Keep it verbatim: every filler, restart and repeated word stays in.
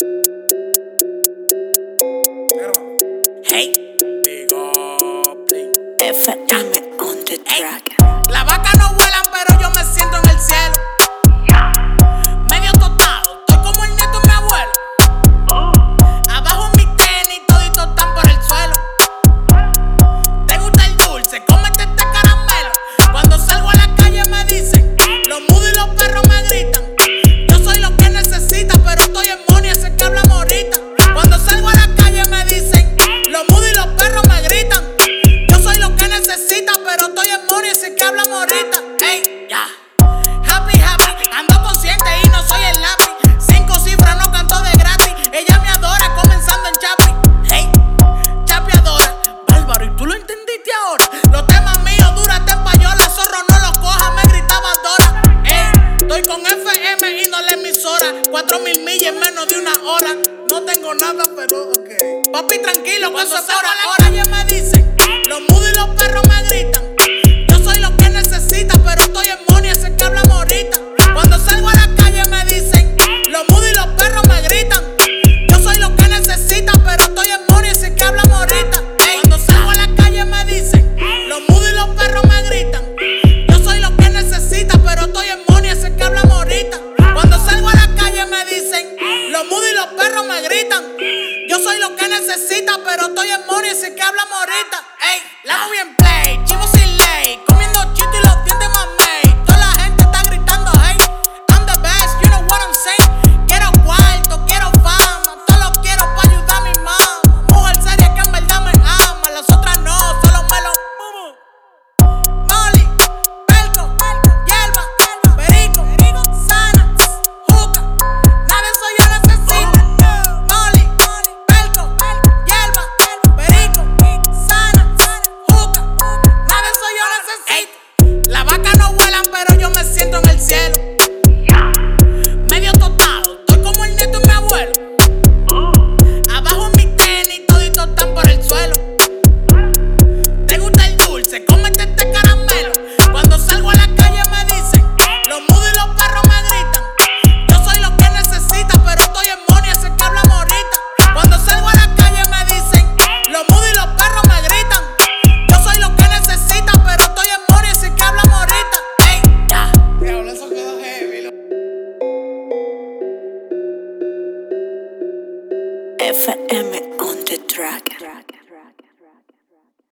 Hey, F M on the track. Las vacas no vuelan, pero yo me siento en el cielo. Medio tostado, estoy como el nieto de mi abuelo. Abajo mis tenis, toditos están por el suelo. ¿Te gusta el dulce? Cómete este caramelo. Cuando salgo a la calle me dicen, los mudos y los perros me gritan. Yo soy lo que necesita, pero estoy en money, ese que hablamos ahorita. Cuando salgo a la calle me dicen, los mudos y los perros me gritan. Yo soy lo que necesita, pero estoy en money, ese que hablamos ahorita. Ey, ya. Happy, happy, ando consciente y no soy el lápiz. Cinco cifras, no canto de gratis. Ella me adora, comenzando en Chapi. Hey, chapeadora, bárbaro, ¿y tú lo entendiste ahora? Los temas míos, dúrate en payola. Zorro, no los cojas, me gritaba Dora. Ey, estoy con F M y no la emisora. Cuatro mil millas en menos de una hora. No tengo nada, pero ok. Papi, tranquilo, cuando se hora la calle me dicen, los mudos y los perros me gritan. Yo soy lo que necesita, pero estoy en money, ese que hablamos ahorita. Cuando salgo a la calle me dicen, los mudos y los perros me gritan. Yo soy lo que necesita, pero estoy en money, ese que hablamos ahorita. Ey, cuando salgo a la calle me dicen, los mudos y los perros me gritan. Yo soy lo que necesita, pero estoy en money, ese que hablamos ahorita. Cuando salgo a la calle me dicen, los mudos y los perros me gritan. Yo soy lo que necesita, pero estoy en money, ese que hablamos ahorita. Ey, la hago bien.